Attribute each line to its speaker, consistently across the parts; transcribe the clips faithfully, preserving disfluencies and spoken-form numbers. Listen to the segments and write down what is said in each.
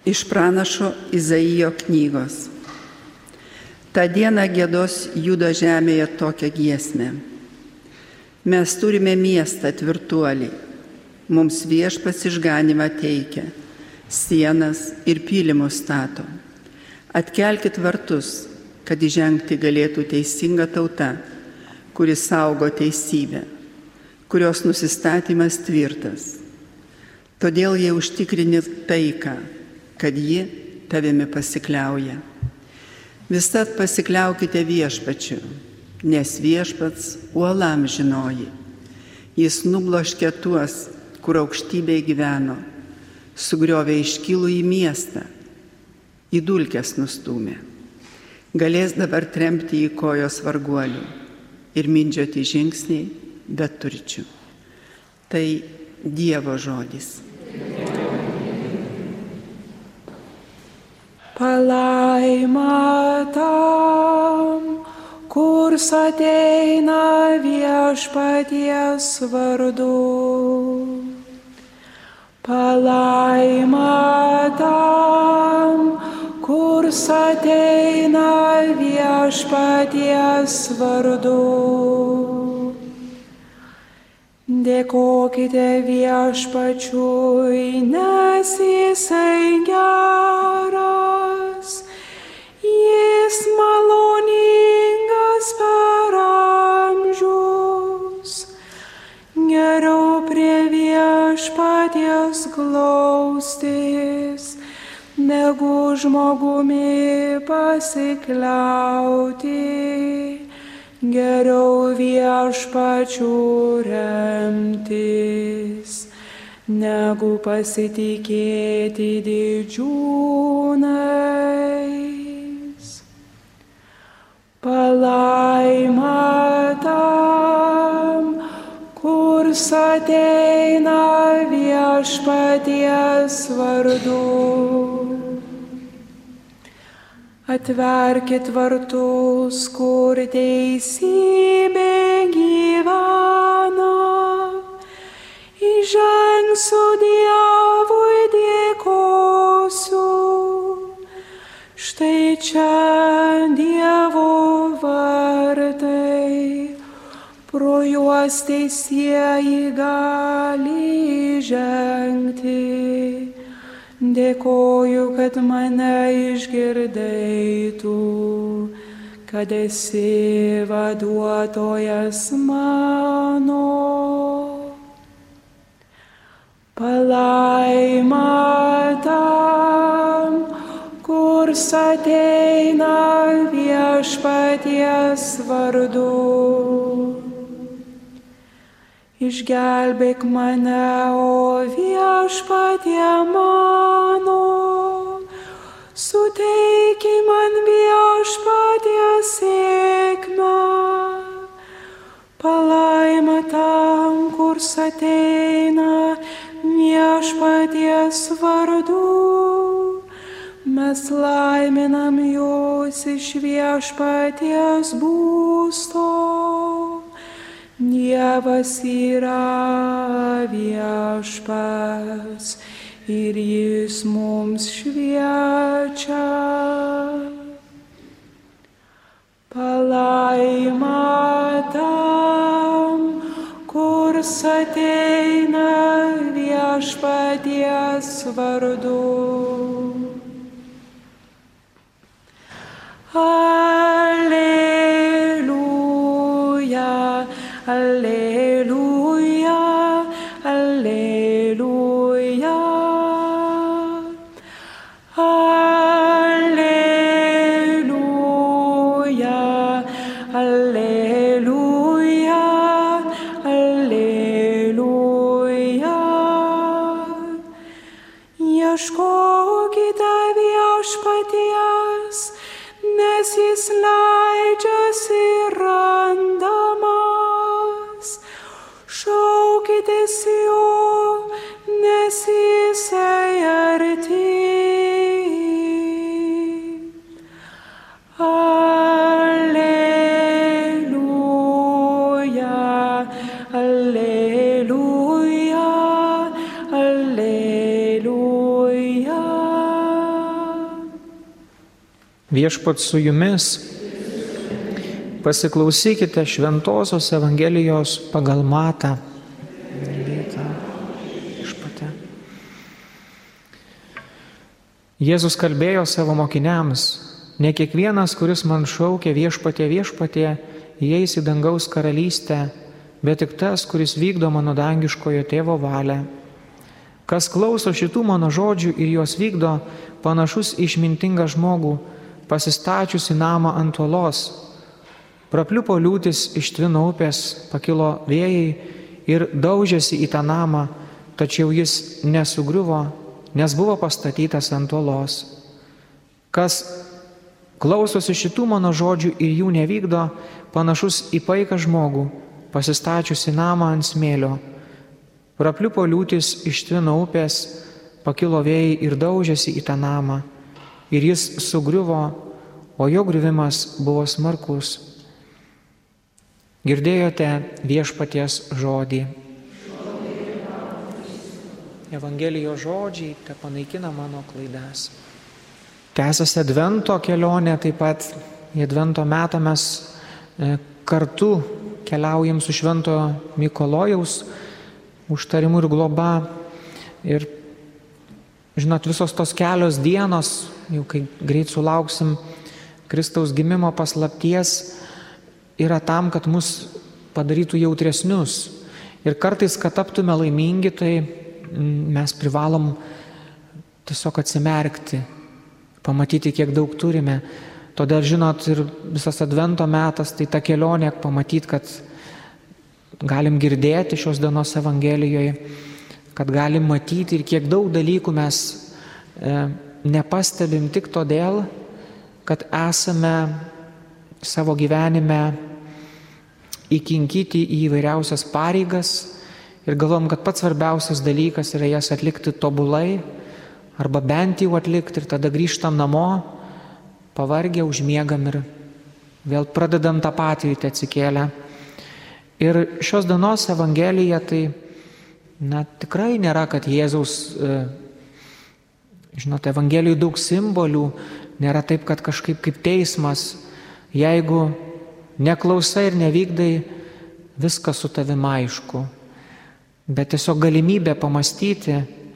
Speaker 1: Iš pranašo Izaijo knygos. Ta diena giedos Judo žemėje tokią giesmę. Mes turime miestą tvirtuolį, mums Viešpats išganymą teikia, sienas ir pylimus stato. Atkelkit vartus, kad įžengti galėtų teisinga tauta, kuris saugo teisybę, kurios nusistatymas tvirtas. Todėl jie užtikrini taiką, kad ji tavimi pasikliauja. Visat pasikliaukite Viešpačiu, nes Viešpats uolam žinoji. Jis nubloškė tuos, kur aukštybėje gyveno, sugriovė iškilų į miestą, į dulkes nustūmė. Galės dabar tremti į kojos varguolių ir mindžioti žingsniai beturčių. Tai Dievo žodis.
Speaker 2: Palaima tam, kurs ateina Viešpaties vardu. Palaima tam, kurs ateina Viešpaties vardu. Dėkokite Viešpačiui, nes Jisai geras, Jis maloningas per amžius. Geriau prie Viešpaties glaustis, negu žmogumi pasikliauti. Geriau Viešpačiu remtis, negu pasitikėti didžiūnais. Palaima tam, kurs ateina Viešpaties vardu. Atverkit vartus, kur teisybė gyvena. Įžengsiu Dievui dėkosiu. Štai čia Dievo vartai, pro juos teisieji gali žengti. Dėkoju, kad mane išgirdai tu, kad esi vaduotojas mano. Palaima tam, kurs ateina Viešpaties vardu. Išgelbėk mane, o Viešpatie mano, suteiki man Viešpatie sėkmę. Palaima tam, kurs ateina Viešpaties vardu. Mes laiminam jūs iš Viešpaties būsto. Dievas yra Viešpats ir Jis mums šviečia. Palaima tam, kurs ateina Viešpaties vardu. Alleluja. Alleluja, alleluja, alleluja, alleluja, alleluja. Ieškokite Viešpaties, nes Jis leidžiasi randamas. Šaukitės jo, nes Jisai arti. Alleluja, alleluja, alleluja.
Speaker 3: Viešpats su jumis. Pasiklausykite Šventosios Evangelijos pagal Matą. Jėzus kalbėjo savo mokiniams: ne kiekvienas, kuris man šaukia viešpatie, viešpatie, įeis į dangaus karalystę, bet tik tas, kuris vykdo mano dangiškojo tėvo valią. Kas klauso šitų mano žodžių ir juos vykdo, panašus į išmintingą žmogų, pasistačiusi namą ant uolos. Prapliupo liūtis, ištvino upės, pakilo vėjai ir daužėsi į tą namą, tačiau jis nesugriuvo, nes buvo pastatytas ant uolos. Kas klausosi šitų mano žodžių ir jų nevykdo, panašus į paiką žmogų, pasistačiusi namą ant smėlio. Prapliupo liūtis, ištvino upės, pakilo vėjai ir daužėsi į tą namą. Ir jis sugriuvo, o jo griuvimas buvo smarkus. Girdėjote viešpaties žodį. Evangelijos žodžiai te panaikina mano klaidas. Tęsiasi Advento kelionė, taip pat į Advento metą mes kartu keliaujam su Švento Mikalojaus užtarimu ir globa. Ir žinot, visos tos kelios dienos, jau kai greit sulauksim Kristaus gimimo paslapties, yra tam, kad mus padarytų jautresnius. Ir kartais, kad taptume laimingi, tai mes privalom tiesiog atsimerkti, pamatyti, kiek daug turime. Todėl, žinot, ir visas Advento metas, tai ta kelionė, pamatyti, kad galim girdėti šios dienos Evangelijoje, kad galim matyti ir kiek daug dalykų mes e, nepastebim tik todėl, kad esame savo gyvenime įkinkyti į įvairiausias pareigas ir galvom, kad pats svarbiausias dalykas yra jas atlikti tobulai arba bent jau atlikti ir tada grįžtam namo, pavargę, užmiegam ir vėl pradedam tą patį atsikėlę. Ir šios dienos Evangelija tai na, tikrai nėra, kad Jėzaus, žinote, Evangelijų daug simbolių, nėra taip, kad kažkaip kaip teismas, jeigu neklausai ir nevykdai, viskas su tavim aišku. Bet tiesiog galimybė pamastyti,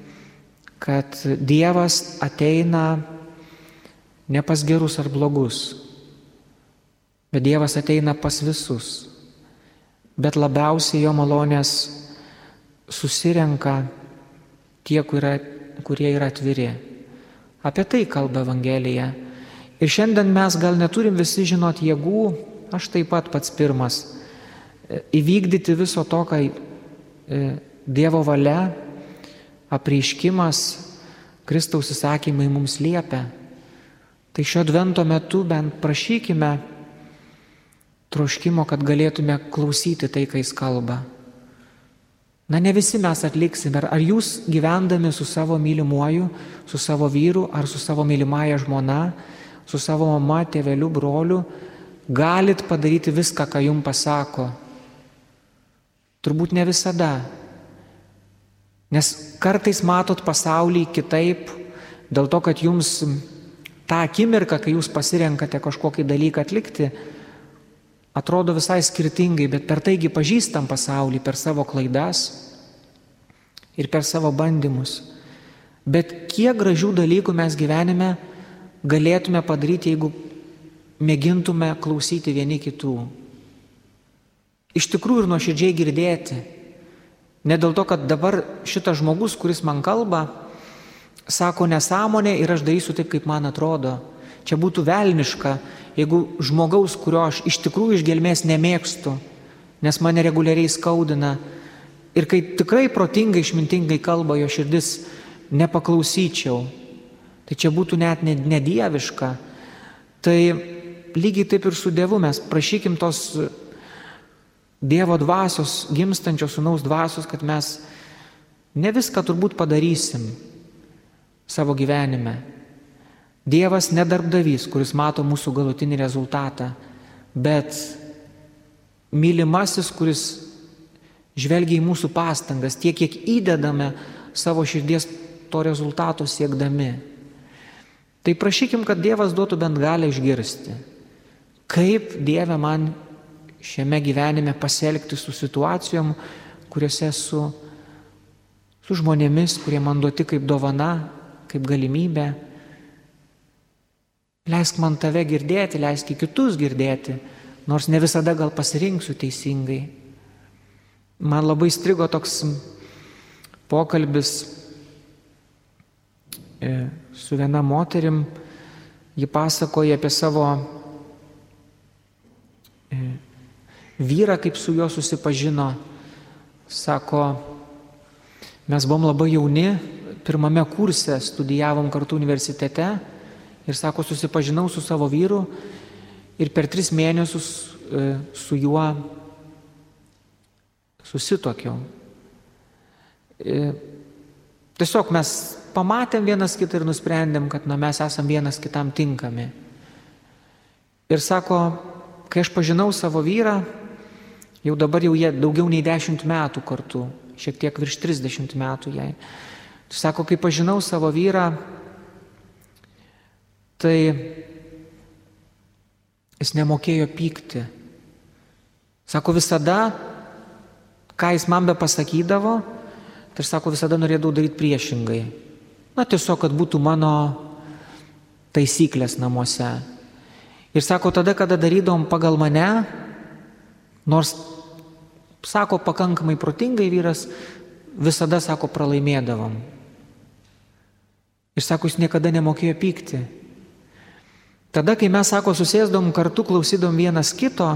Speaker 3: kad Dievas ateina ne pas gerus ar blogus, bet Dievas ateina pas visus. Bet labiausiai jo malonės susirenka tie, kurie yra atviri. Apie tai kalba Evangelija. Ir šiandien mes gal neturim visi žinot jėgų, aš taip pat pats pirmas, įvykdyti viso to, kai Dievo valia, apreiškimas, Kristaus įsakymai mums liepia. Tai šio Advento metu bent prašykime troškimo, kad galėtume klausyti tai, kai jis kalba. Na, ne visi mes atliksime. Ar jūs gyvendami su savo mylimuoju, su savo vyru, ar su savo mylimąja žmona, su savo mama, tėveliu, broliu, galit padaryti viską, ką jums pasako? Turbūt ne visada. Nes kartais matot pasaulį kitaip, dėl to, kad jums tą akimirką, kai jūs pasirenkate kažkokį dalyką atlikti, atrodo visai skirtingai, bet per taigi pažįstam pasaulį, per savo klaidas ir per savo bandymus. Bet kiek gražių dalykų mes gyvenime galėtume padaryti, jeigu mėgintume klausyti vieni kitų. Iš tikrųjų ir nuoširdžiai girdėti. Ne dėl to, kad dabar šitas žmogus, kuris man kalba, sako nesąmonę ir aš darysiu taip, kaip man atrodo. Čia būtų velniška, jeigu žmogaus, kurio aš iš tikrųjų iš gelmės nemėgstu, nes mane reguliariai skaudina, ir kai tikrai protingai, išmintingai kalba jo širdis, nepaklausyčiau. Tai čia būtų net nedieviška. Tai lygiai taip ir su Dievu mes prašykim tos Dievo dvasios, gimstančios sūnaus dvasios, kad mes ne viską turbūt padarysim savo gyvenime. Dievas ne darbdavys, kuris mato mūsų galutinį rezultatą, bet mylimasis, kuris žvelgia į mūsų pastangas, tiek, kiek įdedame savo širdies to rezultato siekdami. Tai prašykim, kad Dievas duotų bent galę išgirsti, kaip Dieve man šiame gyvenime pasielgti su situacijom, kuriuose esu, su žmonėmis, kurie man duoti kaip dovana, kaip galimybė. Leisk man tave girdėti, leisk į kitus girdėti, nors ne visada gal pasirinksiu teisingai. Man labai strigo toks pokalbis su viena moterim. Ji pasakoja apie savo vyrą, kaip su juo susipažino. Sako, mes buvom labai jauni, pirmame kurse studijavom kartu universitete ir sako, susipažinau su savo vyru ir per tris mėnesius su juo susituokiau. Tiesiog mes pamatėm vienas kitą ir nusprendėm, kad na, mes esam vienas kitam tinkami. Ir sako, kai aš pažinau savo vyrą, jau dabar jau jie daugiau nei dešimt metų kartu, šiek tiek virš trisdešimt metų jai. Sako, kai pažinau savo vyrą, tai jis nemokėjo pykti. Sako, visada, ką jis man be pasakydavo, tai sako, visada norėdavau daryti priešingai. Na, tiesiog, kad būtų mano taisyklės namuose. Ir sako, tada, kada darydom pagal mane, nors, sako, pakankamai protingai vyras, visada, sako, pralaimėdavom. Ir sako, jis niekada nemokėjo pykti. Tada, kai mes, sako, susėsdom kartu, klausydom vienas kito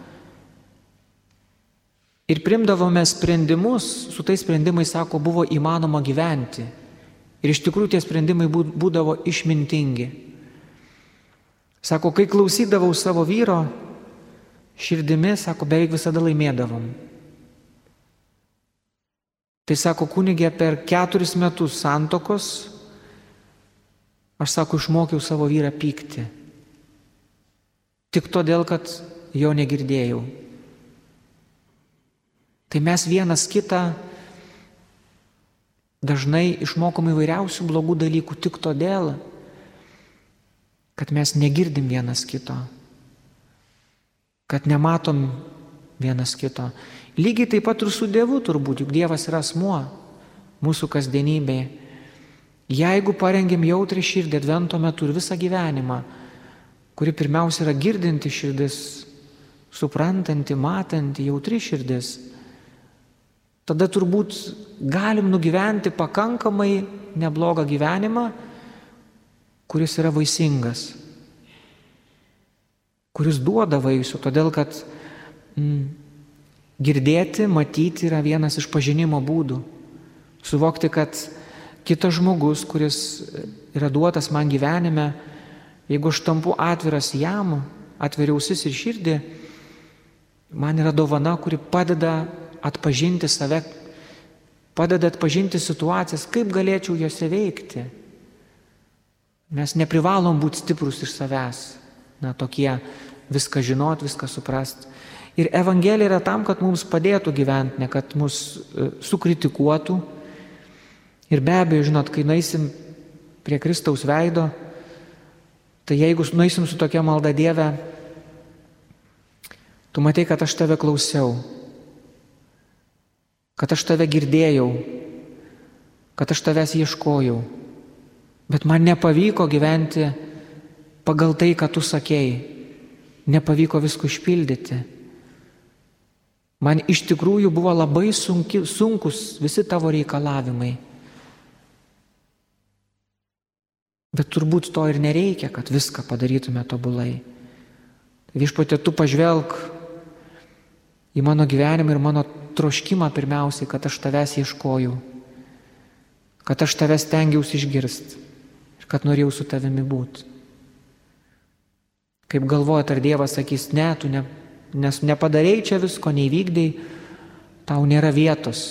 Speaker 3: ir primdavome sprendimus, su tais sprendimais, sako, buvo įmanoma gyventi. Ir iš tikrųjų tie sprendimai būdavo išmintingi. Sako, kai klausydavau savo vyro širdimi, sako, beveik visada laimėdavom. Tai sako, kunigė, per keturis metus santokos aš, sako, išmokiau savo vyrą pykti. Tik todėl, kad jo negirdėjau. Tai mes vienas kitą dažnai išmokom įvairiausių blogų dalykų tik todėl, kad mes negirdim vienas kito, kad nematom vienas kito. Lygiai taip pat ir su Dievu turbūt, juk Dievas yra asmuo mūsų kasdienybėje. Jeigu parengėm jautrį širdį advento metu ir visą gyvenimą, kuri pirmiausia yra girdinti širdis, suprantanti, matanti, jautri širdis, tada turbūt galim nugyventi pakankamai neblogą gyvenimą, kuris yra vaisingas, kuris duoda vaisių, todėl kad mm, girdėti, matyti yra vienas iš pažinimo būdų. Suvokti, kad kitas žmogus, kuris yra duotas man gyvenime, jeigu aš tampu atviras jam, atveriu ausis ir širdį, man yra dovana, kuri padeda atpažinti save, padeda atpažinti situacijas, kaip galėčiau jose veikti. Mes neprivalom būti stiprus iš savęs, na, tokie viską žinot, viską suprast. Ir Evangelija yra tam, kad mums padėtų gyventi, ne kad mus sukritikuotų. Ir be abejo, žinot, kai nueisim prie Kristaus veido, tai jeigu nueisim su tokia malda, Dieve, tu matai, kad aš tave klausiau, kad aš tave girdėjau, kad aš tavęs ieškojau, bet man nepavyko gyventi pagal tai, ką tu sakėjai, nepavyko visko išpildyti. Man iš tikrųjų buvo labai sunki, sunkus visi tavo reikalavimai. Bet turbūt to ir nereikia, kad viską padarytume tobulai. Viešpatie, tu pažvelk į mano gyvenimą ir mano troškimą pirmiausiai, kad aš tavęs ieškojau, kad aš tavęs stengiausi išgirsti ir kad norėjau su tavimi būti. Kaip galvojat, ar Dievas sakys, ne, tu ne, nes nepadarėjai čia visko, neįvykdėjai, tau nėra vietos.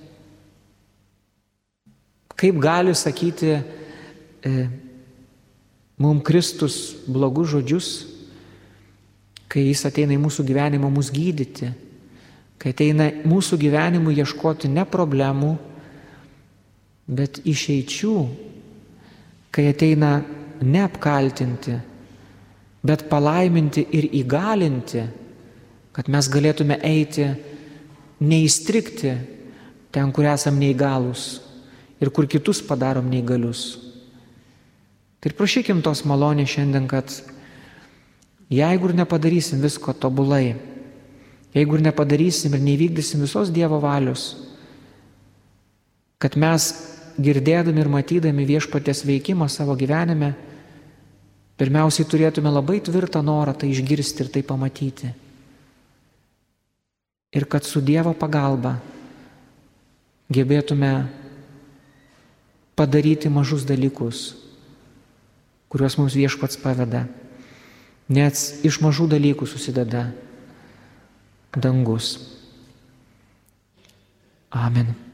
Speaker 3: Kaip gali sakyti e, mums Kristus blogus žodžius, kai jis ateina į mūsų gyvenimą mus gydyti, kai ateina mūsų gyvenimų ieškoti ne problemų, bet išeičių, kai ateina neapkaltinti, bet palaiminti ir įgalinti, kad mes galėtume eiti, neįstrikti ten, kur esam neįgalus ir kur kitus padarom neįgalius. Tai ir prašykim tos malonės šiandien, kad jeigu ir nepadarysim visko tobulai, jeigu ir nepadarysim ir neįvykdysim visos Dievo valios, kad mes girdėdami ir matydami viešpaties veikimą savo gyvenime, pirmiausiai turėtume labai tvirtą norą tai išgirsti ir tai pamatyti. Ir kad su Dievo pagalba gebėtume padaryti mažus dalykus, kuriuos mums viešpats paveda. Net iš mažų dalykų susideda dangus. Amen.